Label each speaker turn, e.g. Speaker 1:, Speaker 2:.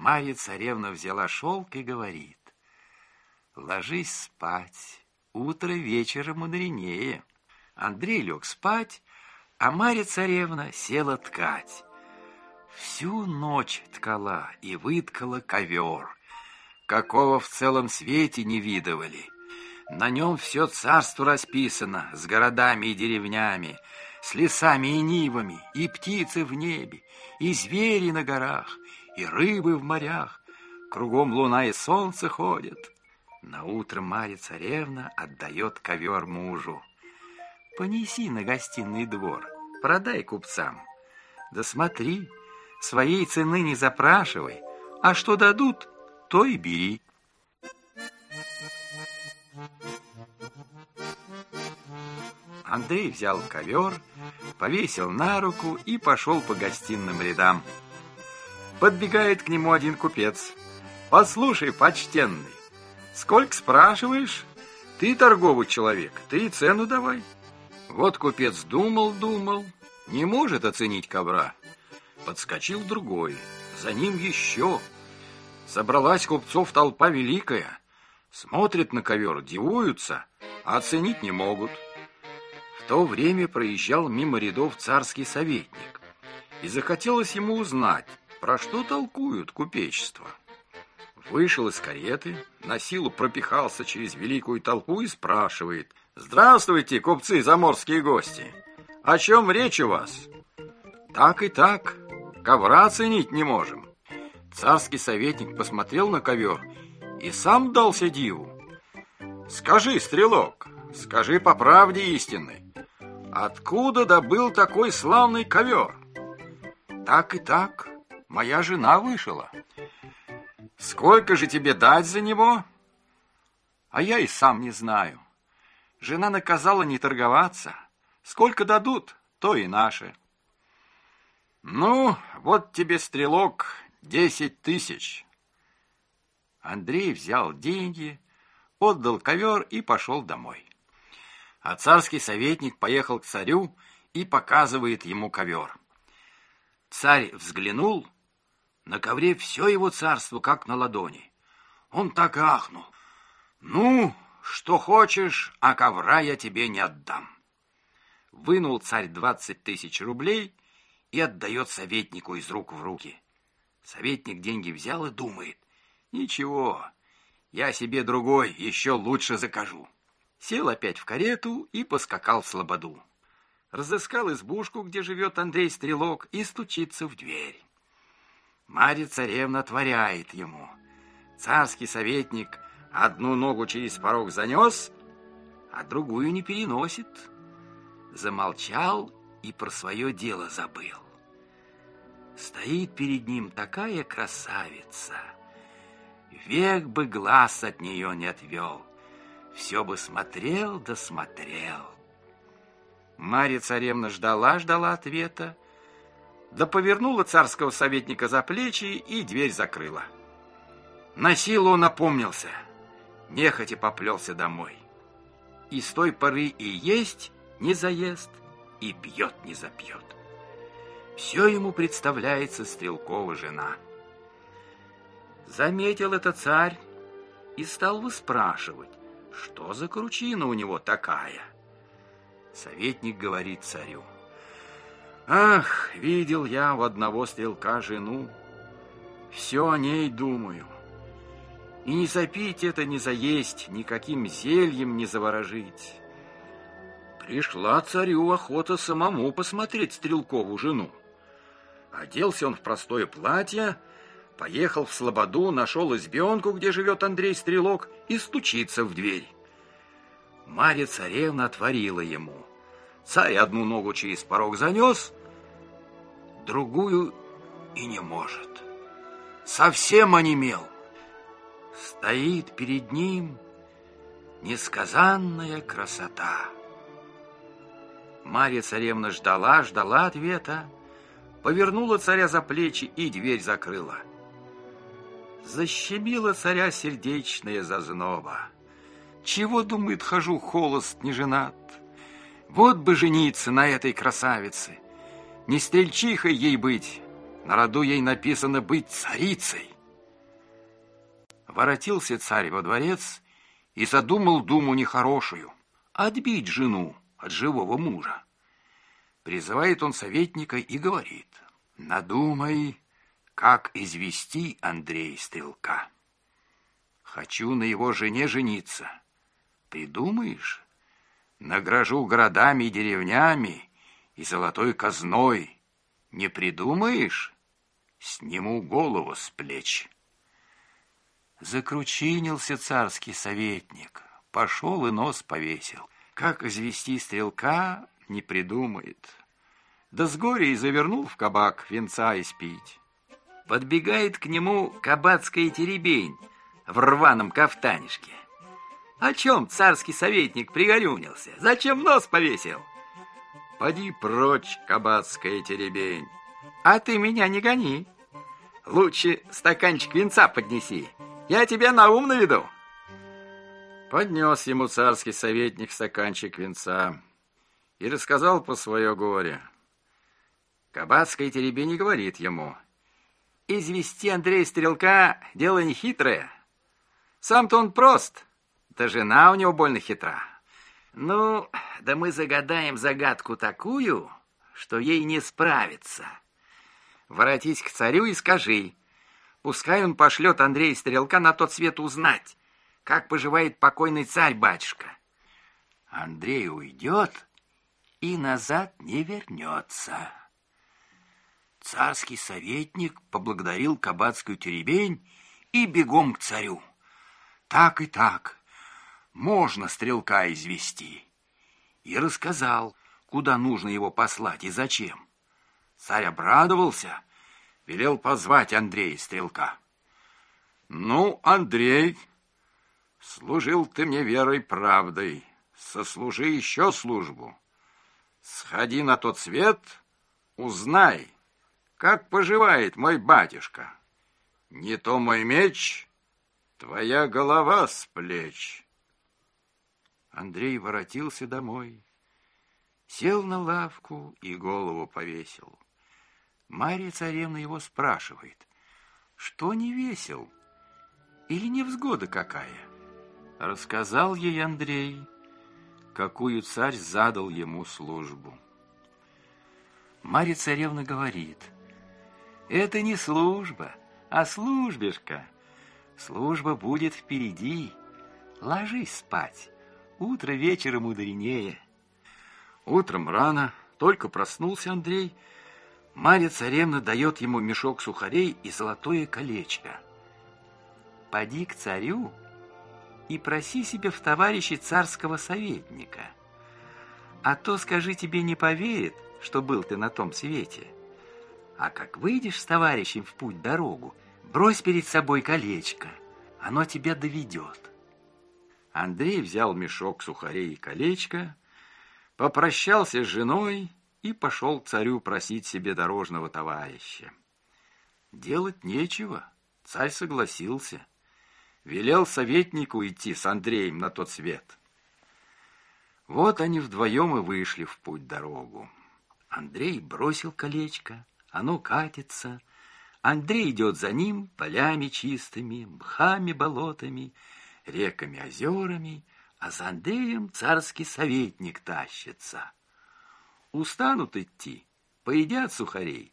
Speaker 1: Марья-царевна взяла шелк и говорит: ложись спать, утро вечера мудренее. Андрей лег спать, а Марья-царевна села ткать. Всю ночь ткала и выткала ковер, какого в целом свете не видывали. На нем все царство расписано, с городами и деревнями, с лесами и нивами, и птицы в небе, и звери на горах, и рыбы в морях. Кругом луна и солнце ходят. Наутро Марья-царевна отдает ковер мужу: понеси на гостиный двор, продай купцам. Да смотри, своей цены не запрашивай, а что дадут, то и бери. Андрей взял ковер, повесил на руку и пошел по гостиным рядам. Подбегает к нему один купец: послушай, почтенный, сколько спрашиваешь? Ты торговый человек, ты и цену давай. Вот купец думал, не может оценить ковра. Подскочил другой, за ним еще. Собралась купцов толпа великая. Смотрят на ковер, дивуются, а оценить не могут. В то время проезжал мимо рядов царский советник, и захотелось ему узнать, про что толкуют купечество. Вышел из кареты, на силу пропихался через великую толпу и спрашивает: здравствуйте, купцы, заморские гости, о чем речь у вас? Так и так, ковра оценить не можем. Царский советник посмотрел на ковер и сам дался диву. Скажи, стрелок, скажи по правде истинной, откуда добыл такой славный ковер? Так и так, моя жена вышила. Сколько же тебе дать за него? А я и сам не знаю. Жена наказала не торговаться. Сколько дадут, то и наше. Ну, вот тебе, стрелок, 10 тысяч. Андрей взял деньги, отдал ковер и пошел домой. А царский советник поехал к царю и показывает ему ковер. Царь взглянул, на ковре все его царство как на ладони. Он так ахнул: ну, что хочешь, а ковра я тебе не отдам. Вынул царь 20 тысяч рублей и отдает советнику из рук в руки. Советник деньги взял и думает: ничего, я себе другой еще лучше закажу. Сел опять в карету и поскакал в слободу. Разыскал избушку, где живет Андрей Стрелок, и стучится в дверь. Марья-царевна отворяет ему. Царский советник одну ногу через порог занес, а другую не переносит. Замолчал и про свое дело забыл. Стоит перед ним такая красавица, век бы глаз от нее не отвел, все бы смотрел да смотрел. Марья-царевна ждала ответа, да повернула царского советника за плечи и дверь закрыла. На силу он опомнился, нехотя поплелся домой. И с той поры и есть не заест, и пьет не запьет. Все ему представляется Стрелкова жена. Заметил это царь и стал выспрашивать, что за кручина у него такая. Советник говорит царю: ах, видел я у одного стрелка жену, все о ней думаю. И не запить это, не заесть, никаким зельем не заворожить. Пришла царю охота самому посмотреть Стрелкову жену. Оделся он в простое платье, поехал в слободу, нашел избенку, где живет Андрей Стрелок, и стучится в дверь. Марья-царевна отворила ему. Царь одну ногу через порог занес, другую и не может. Совсем онемел. Стоит перед ним несказанная красота. Марья-царевна ждала ответа, повернула царя за плечи и дверь закрыла. Защемила царя сердечная зазноба. Чего, думает, хожу холост, не женат? Вот бы жениться на этой красавице. Не стрельчихой ей быть, на роду ей написано быть царицей. Воротился царь во дворец и задумал думу нехорошую — отбить жену от живого мужа. Призывает он советника и говорит: «Надумай, как извести Андрея Стрелка. Хочу на его жене жениться. Придумаешь? Награжу городами и деревнями и золотой казной. Не придумаешь? Сниму голову с плеч». Закручинился царский советник, пошел и нос повесил. Как извести Стрелка, не придумает. Да с горя и завернул в кабак венца испить. Подбегает к нему кабацкая теребень в рваном кафтанишке. О чем царский советник пригорюнился? Зачем нос повесил? Поди прочь, кабацкая теребень. А ты меня не гони. Лучше стаканчик венца поднеси. Я тебя на ум наведу. Поднес ему царский советник стаканчик венца и рассказал про свое горе. Кабацкая теребень говорит ему: извести Андрея Стрелка — дело нехитрое. Сам-то он прост, да жена у него больно хитра. Ну, да мы загадаем загадку такую, что ей не справиться. Воротись к царю и скажи, пускай он пошлет Андрея Стрелка на тот свет узнать, как поживает покойный царь-батюшка. Андрей уйдет и назад не вернется. Царский советник поблагодарил кабацкую теребень и бегом к царю. Так и так, можно Стрелка извести. И рассказал, куда нужно его послать и зачем. Царь обрадовался, велел позвать Андрея Стрелка. Ну, Андрей, служил ты мне верой и правдой, сослужи еще службу. Сходи на тот свет, узнай, как поживает мой батюшка. Не то мой меч, твоя голова с плеч. Андрей воротился домой, сел на лавку и голову повесил. Марья царевна его спрашивает: что не весел или невзгода какая? Рассказал ей Андрей, какую царь задал ему службу. Марья царевна говорит: это не служба, а службишка. Служба будет впереди. Ложись спать, утро вечера мудренее. Утром рано, только проснулся Андрей, Марья царевна дает ему мешок сухарей и золотое колечко. Поди к царю и проси себе в товарищи царского советника. А то, скажи, тебе не поверит, что был ты на том свете. А как выйдешь с товарищем в путь-дорогу, брось перед собой колечко, оно тебя доведет. Андрей взял мешок сухарей и колечко, попрощался с женой и пошел к царю просить себе дорожного товарища. Делать нечего, царь согласился, велел советнику идти с Андреем на тот свет. Вот они вдвоем и вышли в путь-дорогу. Андрей бросил колечко, оно катится. Андрей идет за ним полями чистыми, мхами, болотами, реками, озерами, а за Андреем царский советник тащится. Устанут идти, поедят сухарей